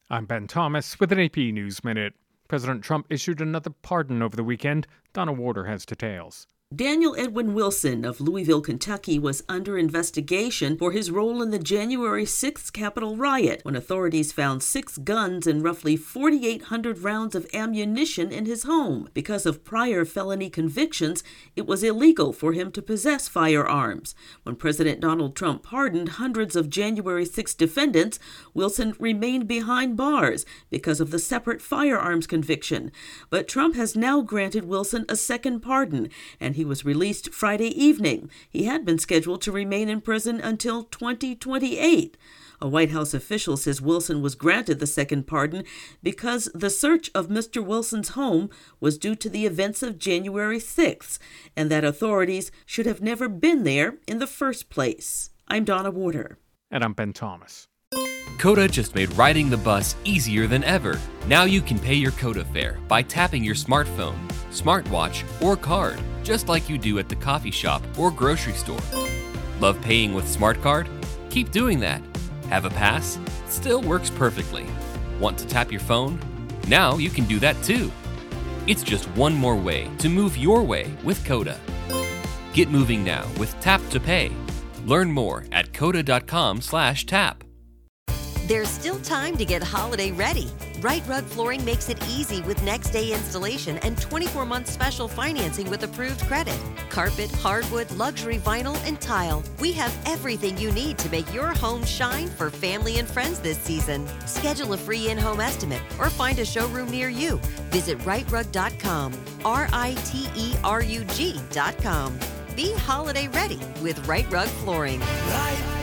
I'm Ben Thomas with an AP News Minute. President Trump issued another pardon over the weekend. Donna Warder has details. Daniel Edwin Wilson of Louisville, Kentucky, was under investigation for his role in the January 6th Capitol riot, when authorities found 6 guns and roughly 4,800 rounds of ammunition in his home. Because of prior felony convictions, it was illegal for him to possess firearms. When President Donald Trump pardoned hundreds of January 6 defendants, Wilson remained behind bars because of the separate firearms conviction. But Trump has now granted Wilson a second pardon, and he was released Friday evening. He had been scheduled to remain in prison until 2028. A White House official says Wilson was granted the second pardon because the search of Mr. Wilson's home was due to the events of January 6th, and that authorities should have never been there in the first place. I'm Donna Warder. And I'm Ben Thomas. Coda just made riding the bus easier than ever. Now you can pay your Coda fare by tapping your smartphone, smartwatch, or card, just like you do at the coffee shop or grocery store. Love paying with SmartCard? Keep doing that. Have a pass? Still works perfectly. Want to tap your phone? Now you can do that too. It's just one more way to move your way with Coda. Get moving now with Tap to Pay. Learn more at coda.com/tap. There's still time to get holiday ready. Right Rug Flooring makes it easy with next day installation and 24-month special financing with approved credit. Carpet, hardwood, luxury vinyl, and tile. We have everything you need to make your home shine for family and friends this season. Schedule a free in-home estimate or find a showroom near you. Visit rightrug.com, RITERUG.com. Be holiday ready with Right Rug Flooring. Right.